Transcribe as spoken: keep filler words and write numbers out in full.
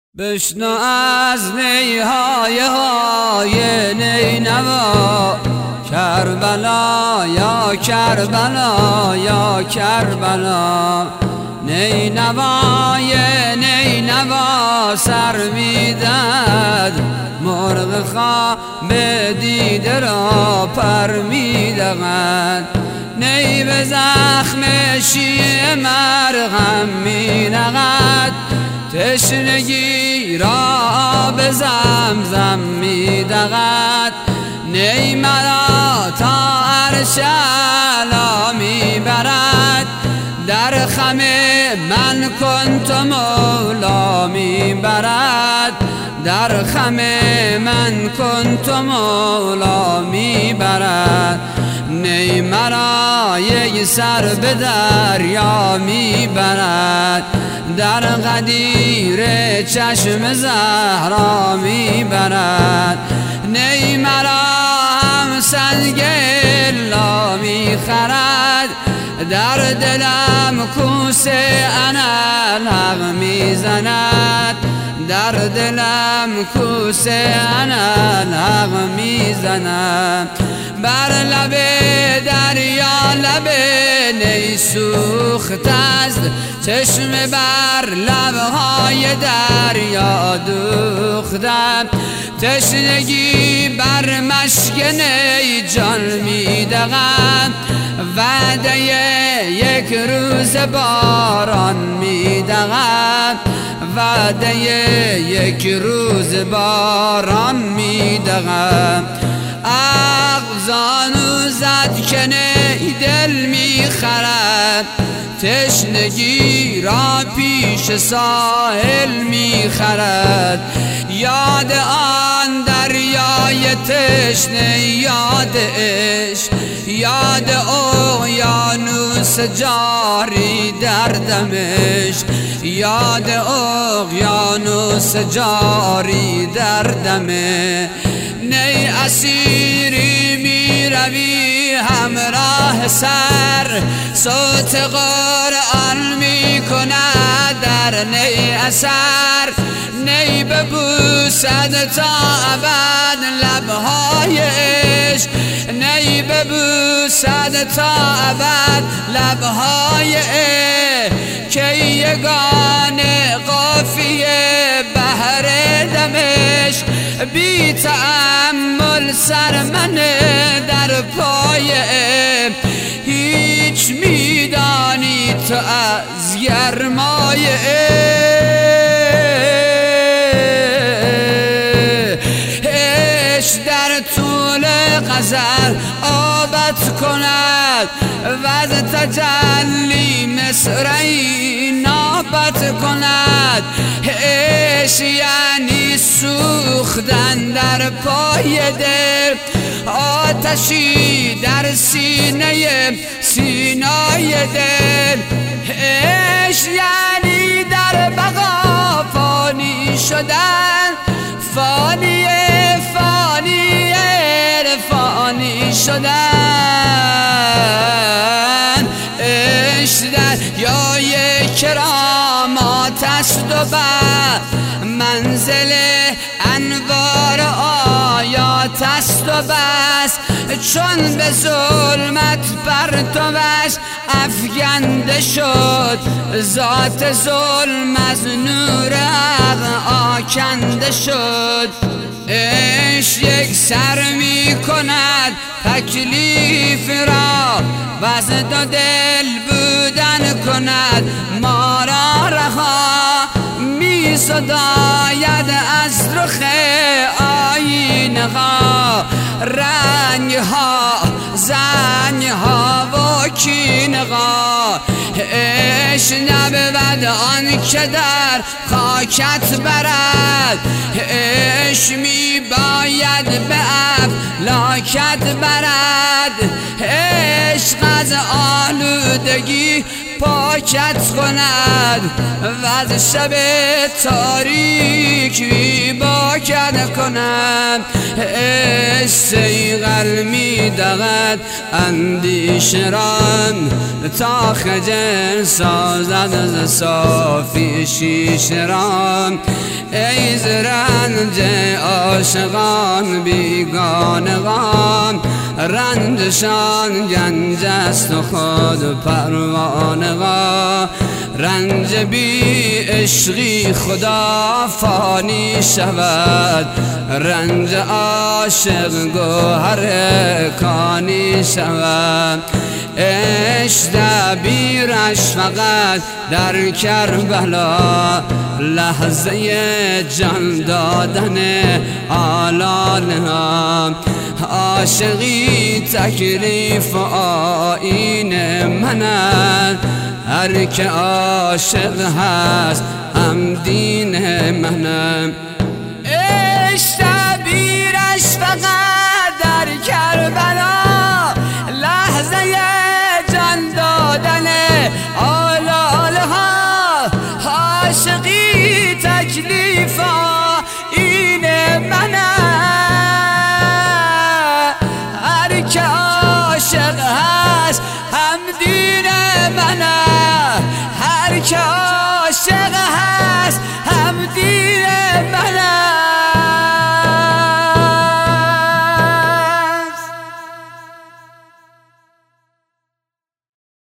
بشنو از نیهای های نینوا، کربلا یا کربلا یا کربلا. نینوای نینوا سر میدد، مرغ خواب دیده را پر میدهد. نی به زخم شیعه مرهم مینهد، تشنگی را به زمزم میدهد. نی مرا تا عرش اعلی میبرد، در خم من کنت مولا میبرد. در خم من کنت مولا میبرد. نی مرا یک سر به دریا میبرد، در غدیر چشم زهرا میبرد. نی مرا هم سنگ الا میخرد، در دلم کوسه انالحق میزند. در دلم کوسه انالحق میزند. بر لب دریا لب نی سوخته است، چشم بر لبهای دریا دوختم. تشنگی بر مشک نی جان میدهم، وعده یک روز باران میدهم. وعده یک روز باران میدهم. اغزانو زد که نی دل میخرد، تشنگی را پیش ساحل میخرد. یاد آن دریای تشنه، یاد عشق، یاد اقیانوس جاری در دمشق. یاد اقیانوس جاری در دمشق. نی اسیری میروی همراه سر، صوت قرآن میکند در نی اثر. نی ببوسد تا ابد لبهای عشق، نی ببوسد تا ابد لبهای عشق. که یگانه قافیه بحر دمشق، بی تأمل سر من در پای عشق. هیچ میدانی تو از گرمای عشق، در طول غزل آبت کند و از تجلی مصرعی نابت کند. عشق یعنی سوختن در پای دل، آتشی در سینه سینای دل. عشق یعنی در بقا فانی شدن، فانی فانی فانی شدن. عشق دریای کرامات است و بر منزل انوار آیات است و بس. چون به ظلمت پرتوش افکنده شد، ذات ظلم از نور حق آکنده شد. عشق یک سر می کند تکلیف را، و از دو دل بودن کند ما را رها. می صداید از رخ آینه ها، رنگ ها زنگ ها و کینه ها. عشق نبود آن که در خاکت برد، عشق می باید به افلاکت برد. عشق از آلودگی پاکت کند و از شب تاریک بی باکت کند. سیغل می دهد اندیشران تا خجل سازد از صافی شیشران. ای ز رنج عاشقان بیگانگان رنجشان گنج است و خود پروانگان. رنج بی عشقی خدا فانی شود، رنج عاشق گوهر کانی شود. عشق دبیرش فقط در کربلا لحظه جان دادن آلالها. عاشقی تکلیف آیین من است، هر که عاشق هست هم دین من. عشق دبیرش فقط در کربلا لحظه جان دادن آلالها. عاشقی تکلیف این من، هر که عاشق هست هم دین من، هر که